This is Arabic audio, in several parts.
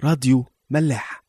راديو ملاح.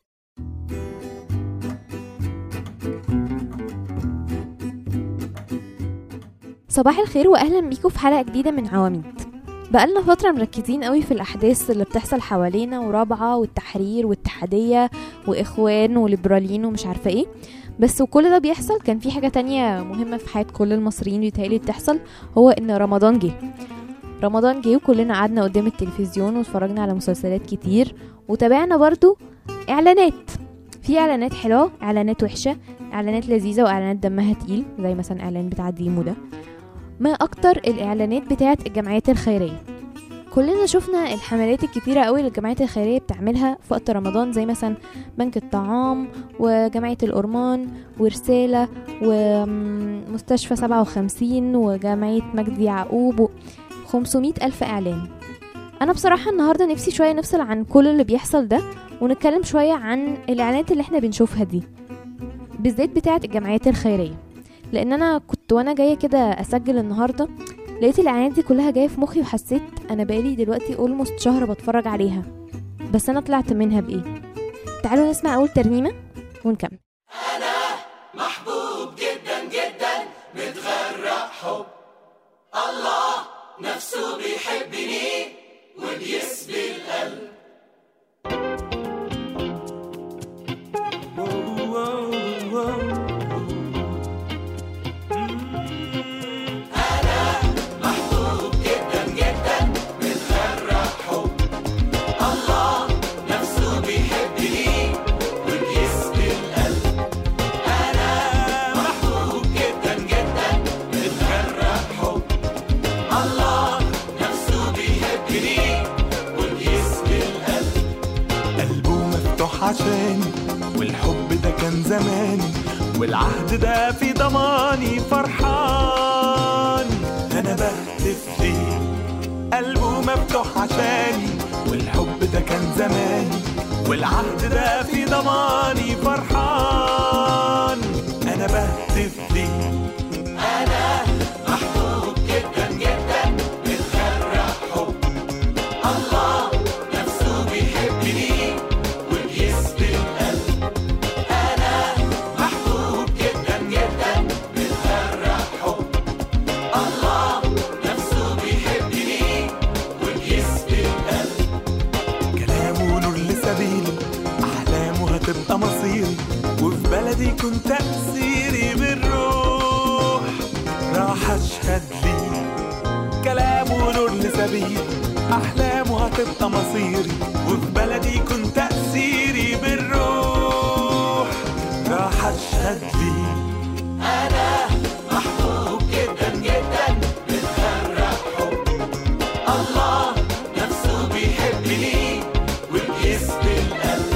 صباح الخير واهلا بيكم في حلقة جديدة من عواميد. بقالنا فترة مركزين قوي في الاحداث اللي بتحصل حوالينا، ورابعة والتحرير والاتحادية واخوان وليبراليين ومش عارفة ايه. بس وكل ده بيحصل كان في حاجة تانية مهمة في حياة كل المصريين بيتهيألي بتحصل، هو ان رمضان جه وكلنا قعدنا قدام التلفزيون واتفرجنا على مسلسلات كتير، وتابعنا برضو اعلانات. في اعلانات حلوة، اعلانات وحشة، اعلانات لذيذة واعلانات دمها تقيل، زي مثلا اعلان بتاع ديمو ده. ما اكتر الاعلانات بتاعت الجمعيات الخيرية. كلنا شفنا الحملات الكتيرة قوي اللي الجمعيات الخيرية بتعملها في وقت رمضان، زي مثلا بنك الطعام وجمعية الأورمان ورسالة ومستشفى 57 وجمعية مجدي يعقوب 500 ألف إعلان. أنا بصراحة النهاردة نفسي شوية نفصل عن كل اللي بيحصل ده، ونتكلم شوية عن الإعلانات اللي احنا بنشوفها دي، بالذات بتاعت الجمعيات الخيرية. لأن أنا كنت وانا جاية كده أسجل النهاردة لقيت الإعلانات دي كلها جاية في مخي، وحسيت أنا بقالي دلوقتي almost شهر بتفرج عليها، بس أنا طلعت منها بإيه؟ تعالوا نسمع أول ترنيمة ونكمل. أنا محبوب جدا جدا، متغرق حب الله، نفسه بيحبني وبيسبي القلب. عشاني والحب ده كان زماني، والعهد ده في ضماني فرحان. أنا بهتف ليه قلبه مفتوح عشاني، والحب ده كان زماني، والعهد ده في ضماني فرحان. أنا بهتف ليه أنا محبوب جدا جدا، متغرق حب الله، نفسه بيحبني تبقى مصيري، وفي بلدي كنت تأثيري بالروح. راح أشهد لي كلامه نور لسبيل، أحلامه هتبقى مصيري، وفي بلدي كنت تأثيري بالروح. راح أشهد لي أنا محبوب جدا جدا، متغرق حب الله، نفسه بيحبني وبيسبي القلب.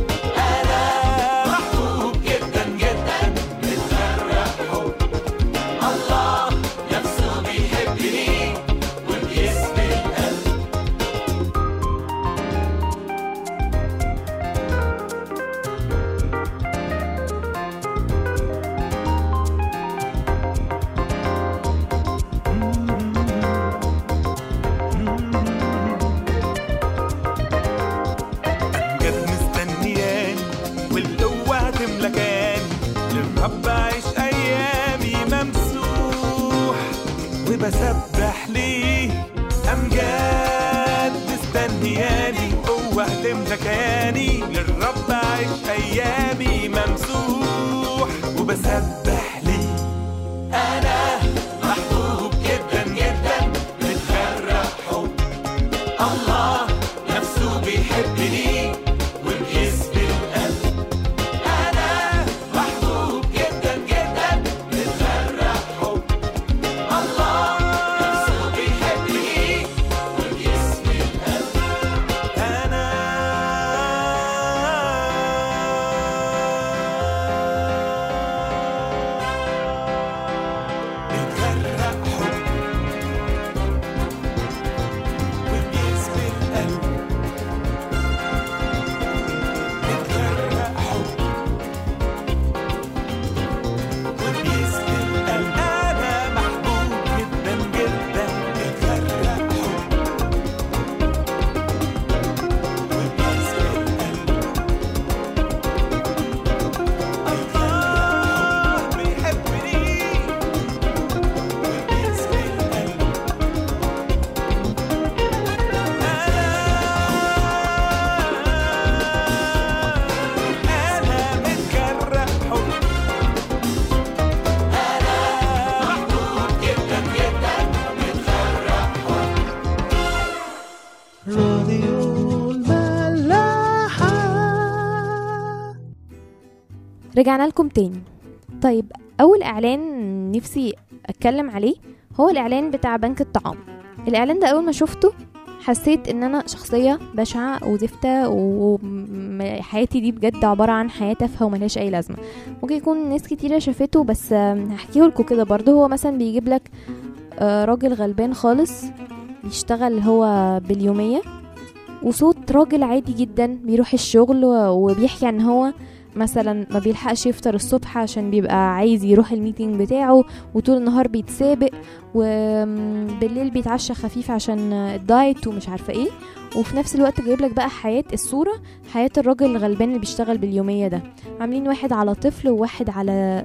بسبح ليه أمجاد مستنياني، قوة تملكاني، للرب عيش أيامي ممسوح. وبسبح ليه أنا محبوب جدا جدا، متغرق حب الله، نفسه بيحبني وبيسبي القلب. أنا محبوب جدا جدا، متغرق حب الله، نفسه بيحبني وبيسبي القلب. أنا رجعنا لكم تاني. طيب اول اعلان نفسي اتكلم عليه هو الاعلان بتاع بنك الطعام. الاعلان ده اول ما شفته حسيت ان انا شخصية بشعة وزفتة وحياتي دي بجد عبارة عن حياة تافهة وملهاش اي لازمة. ممكن يكون ناس كتيرة شافته بس هحكيه لكم كده برضه. هو مثلا بيجيب لك راجل غلبان خالص بيشتغل هو باليومية، وصوت راجل عادي جدا بيروح الشغل وبيحكي عن هو مثلا ما بيلحقش يفطر الصبح عشان بيبقى عايز يروح الميتينج بتاعه، وطول النهار بيتسابق، وبالليل بيتعشى خفيف عشان الدايت ومش عارفة ايه. وفي نفس الوقت جايب لك بقى الصورة حياة الراجل الغلبان اللي بيشتغل باليومية ده. عاملين واحد على طفل وواحد على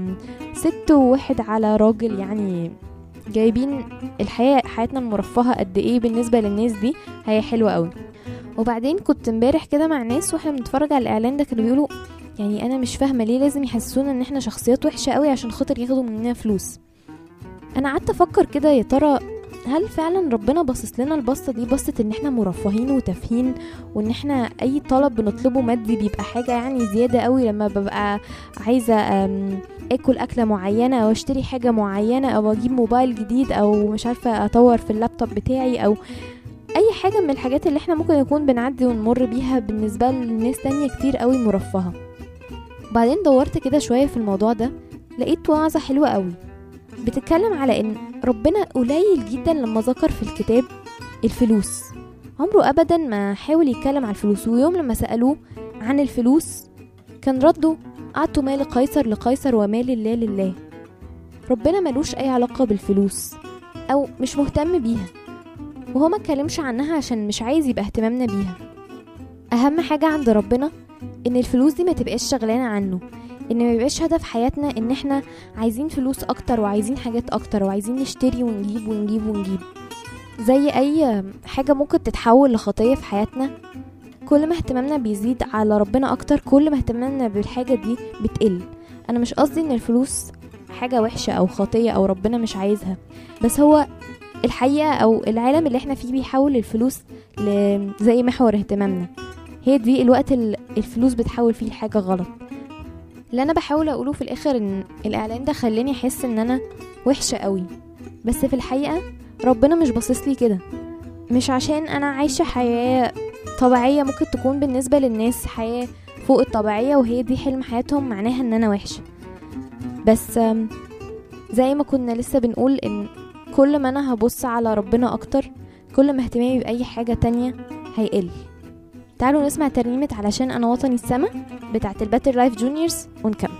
ست وواحد على راجل، يعني جايبين حياتنا المرفهة قد ايه بالنسبة للناس دي، هي حلوة قوي. وبعدين كنت امبارح كده مع ناس واحنا بنتفرج على الاعلان ده كانوا بيقولوا يعني انا مش فاهمه ليه لازم يحسسونا ان احنا شخصيات وحشه قوي عشان خاطر ياخدوا مننا فلوس. انا قعدت افكر كده يا ترى هل فعلا ربنا باصص لنا البصه دي، بصه ان احنا مرفهين وتافهين، وان احنا اي طلب بنطلبه مادي بيبقى حاجه يعني زياده قوي، لما ببقى عايزه اكل اكله معينه او اشتري حاجه معينه او اجيب موبايل جديد او مش عارفه اطور في اللابتوب بتاعي او اي حاجة من الحاجات اللي احنا ممكن نكون بنعدي ونمر بيها بالنسبة لناس تانية كتير قوي مرفهة. بعدين دورت كده شوية في الموضوع ده، لقيت وعظة حلوة قوي بتتكلم على ان ربنا قليل جدا لما ذكر في الكتاب الفلوس. عمره ابدا ما حاول يتكلم عن الفلوس. ويوم لما سألوه عن الفلوس كان رده اعطوا مال قيصر لقيصر ومال الله لله. ربنا ملوش اي علاقة بالفلوس او مش مهتم بيها، وهو ما اتكلمش عنها عشان مش عايز يبقى اهتمامنا بيها. اهم حاجة عند ربنا ان الفلوس دي ما تبقاش شغلانة عنه، ان ما يبقاش هدف حياتنا ان احنا عايزين فلوس اكتر وعايزين حاجات اكتر وعايزين نشتري ونجيب ونجيب ونجيب. زي اي حاجة ممكن تتحول لخطية في حياتنا، كل ما اهتمامنا بيزيد على ربنا اكتر كل ما اهتمامنا بالحاجة دي بتقل. انا مش قصدي ان الفلوس حاجة وحشة او خطية او ربنا مش عايزها، بس هو الحقيقة او العالم اللي احنا فيه بيحول الفلوس زي محور اهتمامنا. هي دي الوقت الفلوس بتحول فيه لحاجة غلط. اللي انا بحاول اقوله في الاخر ان الاعلان ده خلاني احس ان انا وحشة قوي، بس في الحقيقة ربنا مش باصص لي كده. مش عشان انا عايشة حياة طبيعية ممكن تكون بالنسبة للناس حياة فوق الطبيعية وهي دي حلم حياتهم معناها ان انا وحشة. بس زي ما كنا لسه بنقول ان كل ما انا هبص على ربنا اكتر كل ما اهتمامي باي حاجة تانية هيقل. تعالوا نسمع ترنيمة علشان انا وطني السما بتاعت الباتل لايف جونيورز ونكمل.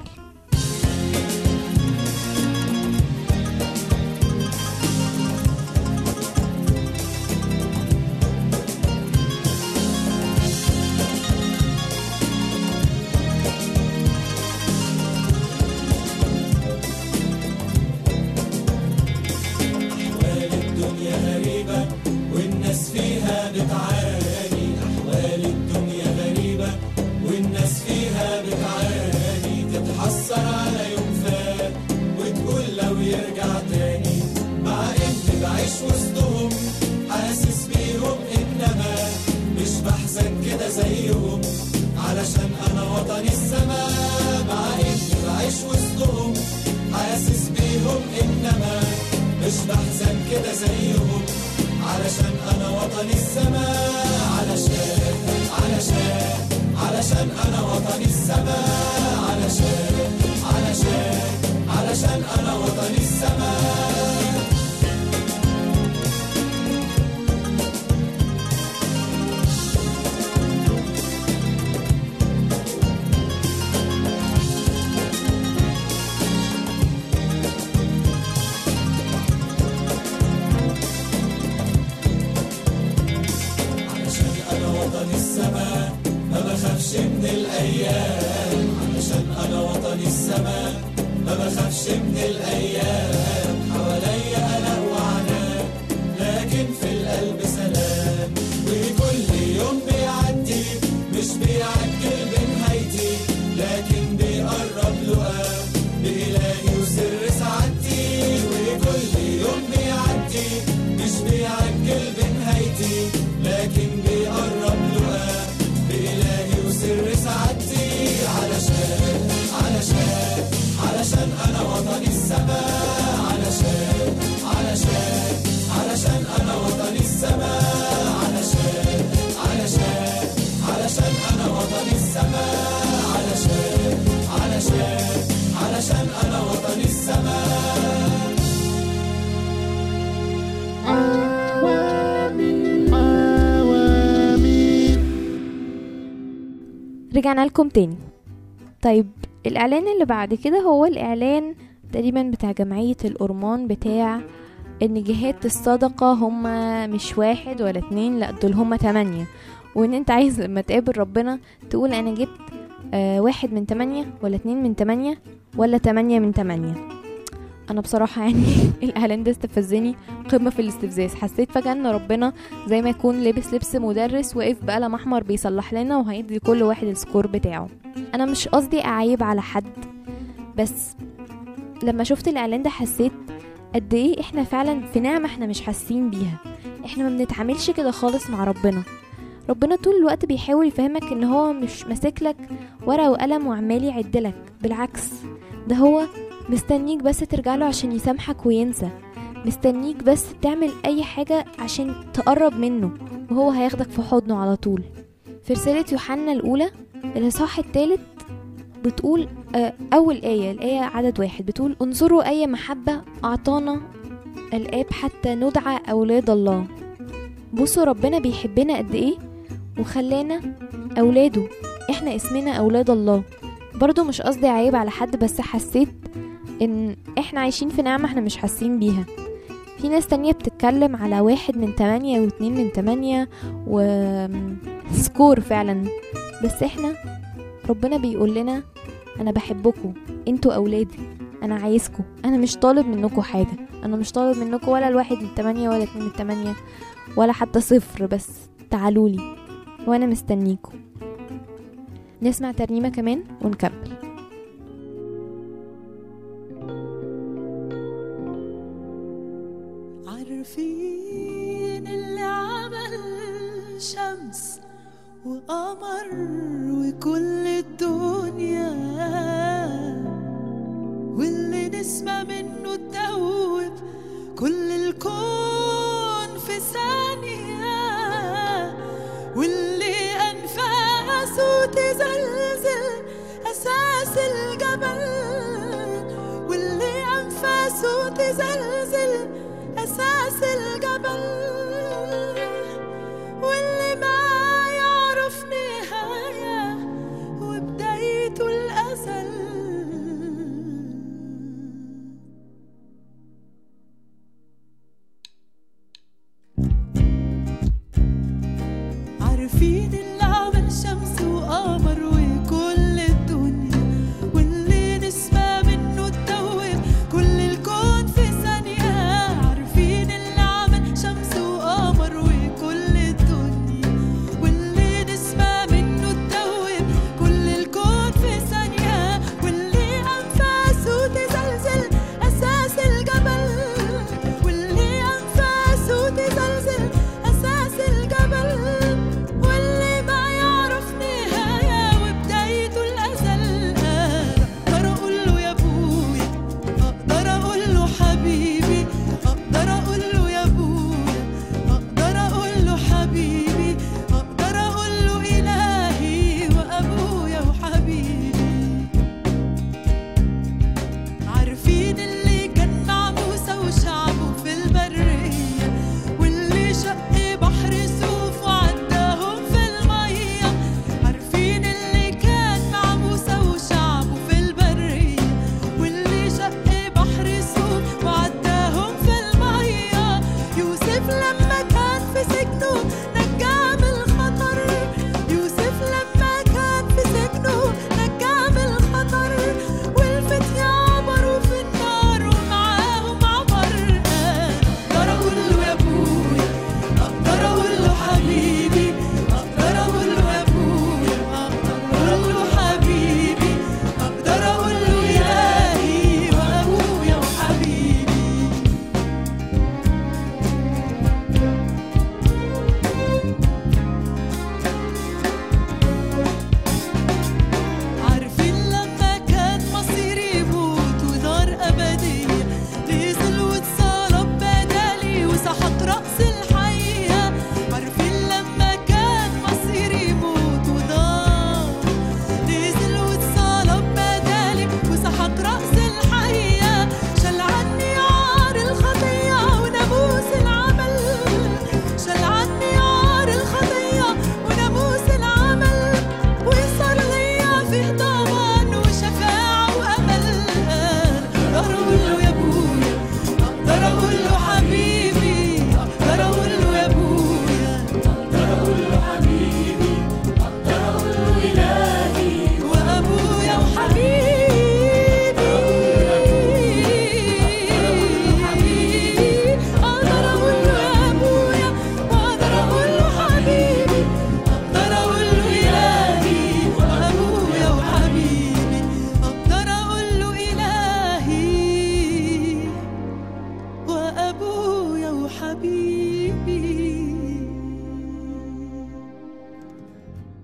علشان رجعنا لكم تاني. طيب الإعلان اللي بعد كده هو الإعلان تقريبا بتاع جمعية الأورمان بتاع ان جهات الصدقة هما مش 1 ولا 2، لا دول هما 8، وان انت عايز لما تقابل ربنا تقول انا جبت 1 من 8 ولا 2 من 8 ولا 8 من 8. انا بصراحة يعني الاعلان ده استفزني قمة في الاستفزاز. حسيت فجأة ان ربنا زي ما يكون لابس لبس مدرس واقف بقلم احمر بيصلح لنا وهيدي كل واحد السكور بتاعه. انا مش قصدي اعيب على حد، بس لما شفت الاعلان ده حسيت قد ايه احنا فعلا في نعمة احنا مش حاسين بيها. احنا ما بنتعاملش كده خالص مع ربنا. ربنا طول الوقت بيحاول يفهمك ان هو مش ماسكلك ورقة وقلم وعمال يعدلك، بالعكس ده هو مستنيك بس ترجعله عشان يسامحك وينسى، مستنيك بس تعمل اي حاجة عشان تقرب منه وهو هياخدك في حضنه على طول. في رسالة يوحنا الأولى الإصحاح 3 بتقول أول آية، الآية عدد 1 بتقول انظروا أي محبة أعطانا الآب حتى ندعى أولاد الله. بصوا ربنا بيحبنا قد إيه وخلانا أولاده، إحنا اسمنا أولاد الله. برضو مش قصدي عيب على حد، بس حسيت إن إحنا عايشين في نعمة إحنا مش حاسين بيها. في ناس تانية بتتكلم على 1 من 8 و2 من 8 وسكور فعلا، بس إحنا ربنا بيقول لنا انا بحبكم، انتوا اولادي، انا عايزكم، انا مش طالب منكم حاجة، انا مش طالب منكم ولا 1 من 8 ولا 2 من 8 ولا حتى 0، بس تعالولي وانا مستنيكم. نسمع ترنيمة كمان ونكمل. عارفين اللي عمل شمس وقمر وكل الدنيا، واللي نسمع منه تدوب كل الكون في ثانية، واللي أنفاسه تزلزل أساس الجبل، واللي أنفاسه تزلزل أساس الجبل، واللي ما يعرف نهاية وبدايته الأزل. عارفين اللي عمل شمس وقمر وكل الدنيا، واللي نسمع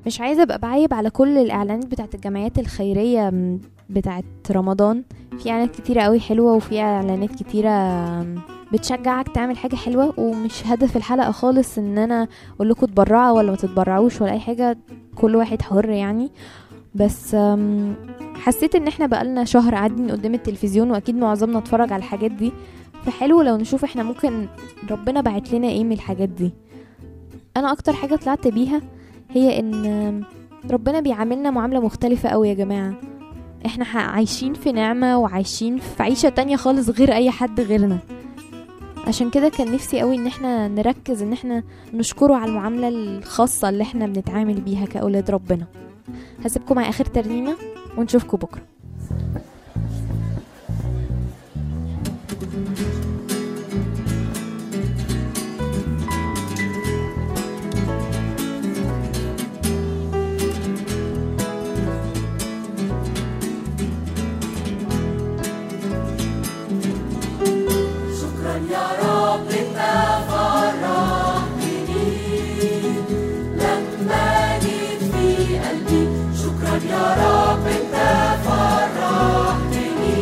مش عايزة ابقى بعيب على كل الاعلانات بتاعت الجمعيات الخيرية بتاعت رمضان. في اعلانات كتيرة قوي حلوة، وفي اعلانات كتيرة بتشجعك تعمل حاجة حلوة، ومش هدف الحلقة خالص ان انا اقول لكم تبرعوا ولا ما تتبرعوش ولا اي حاجة، كل واحد حر يعني. بس حسيت ان احنا بقالنا شهر قاعدين قدام التلفزيون، واكيد معظمنا اتفرج على الحاجات دي، فحلو لو نشوف احنا ممكن ربنا بعت لنا ايه من الحاجات دي. انا اكتر حاجة طلعت بيها هي ان ربنا بيعاملنا معاملة مختلفة قوي يا جماعة. احنا عايشين في نعمة وعايشين في عيشة تانية خالص غير اي حد غيرنا. عشان كده كان نفسي قوي ان احنا نركز ان احنا نشكره على المعاملة الخاصة اللي احنا بنتعامل بيها كأولاد ربنا. هسيبكم مع اخر ترنيمة ونشوفكم بكرة. يا رب انت فرحتني لما جيت في قلبي، شكرا يا رب انت فرحتني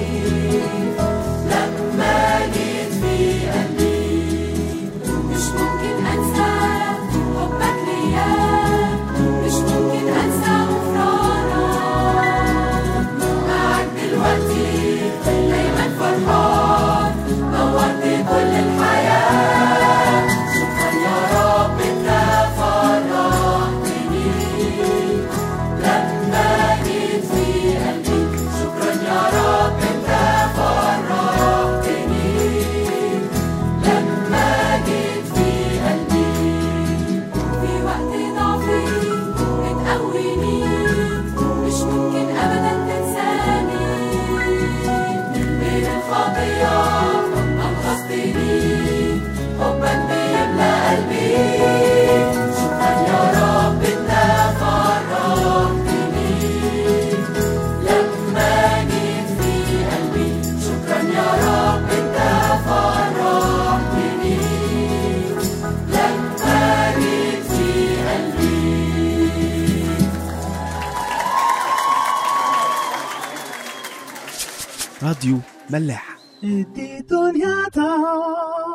لما جيت في قلبي. مش ممكن انسى حبك ليا، مش ممكن انسى غفرانك، معاك دلوقتي دايما فرحان، نورت كل الحياة. شكرا يا رب انت فرحتني لما جيت في قلبي، شكرا يا رب انت فرحتني لما جيت في قلبي. في وقت ضعفي بتقويني، مش ممكن ابدا تنساني، من الخطية حبك بيملى قلبي. شكرا يا رب انت فرحتني لما جيت في قلبي، شكرا يا رب انت فرحتني لما جيت في قلبي. راديو ملاح. دي دنيا